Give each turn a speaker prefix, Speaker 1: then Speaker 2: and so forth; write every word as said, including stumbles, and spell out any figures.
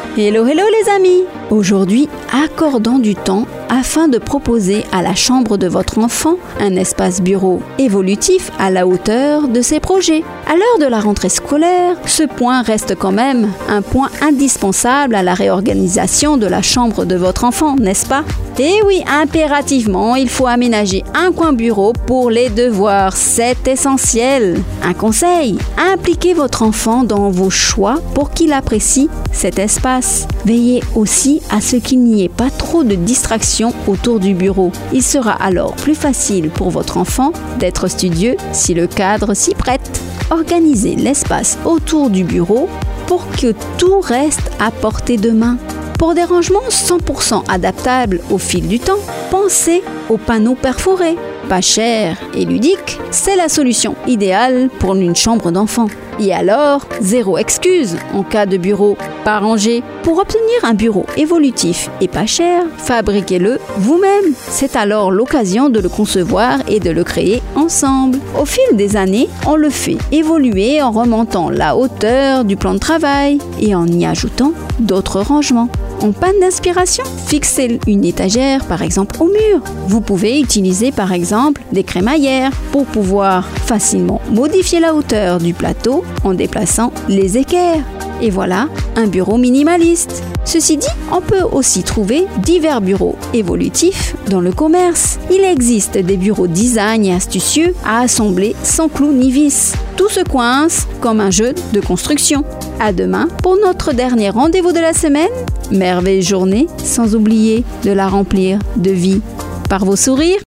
Speaker 1: Hello, hello les amis! Aujourd'hui, accordons du temps afin de proposer à la chambre de votre enfant un espace bureau évolutif à la hauteur de ses projets. À l'heure de la rentrée scolaire, ce point reste quand même un point indispensable à la réorganisation de la chambre de votre enfant, n'est-ce pas? Et oui, impérativement, il faut aménager un coin bureau pour les devoirs, c'est essentiel. Un conseil, impliquez votre enfant dans vos choix pour qu'il apprécie cet espace. Veillez aussi à ce qu'il n'y ait pas trop de distractions autour du bureau. Il sera alors plus facile pour votre enfant d'être studieux si le cadre s'y prête. Organisez l'espace autour du bureau pour que tout reste à portée de main. Pour des rangements cent pour cent adaptables au fil du temps, pensez aux panneaux perforés. Pas cher et ludique, c'est la solution idéale pour une chambre d'enfant. Et alors, zéro excuse en cas de bureau pas rangé. Pour obtenir un bureau évolutif et pas cher, fabriquez-le vous-même. C'est alors l'occasion de le concevoir et de le créer ensemble. Au fil des années, on le fait évoluer en remontant la hauteur du plan de travail et en y ajoutant d'autres rangements. En panne d'inspiration, fixez une étagère par exemple au mur. Vous pouvez utiliser par exemple des crémaillères pour pouvoir facilement modifier la hauteur du plateau en déplaçant les équerres. Et voilà, un bureau minimaliste. Ceci dit, on peut aussi trouver divers bureaux évolutifs dans le commerce. Il existe des bureaux design et astucieux à assembler sans clous ni vis. Tout se coince comme un jeu de construction. À demain pour notre dernier rendez-vous de la semaine. Merveilleuse journée, sans oublier de la remplir de vie par vos sourires.